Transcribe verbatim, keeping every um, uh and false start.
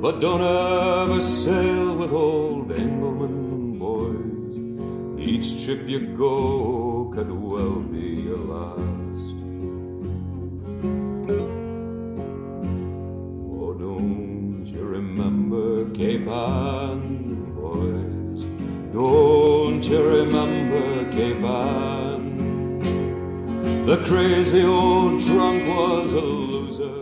But don't ever sail with old Engelman, boys. Each trip you go could well be your last. Oh, don't you remember Cape Ann, boys? Don't you remember Cape Ann? The crazy old drunk was a loser.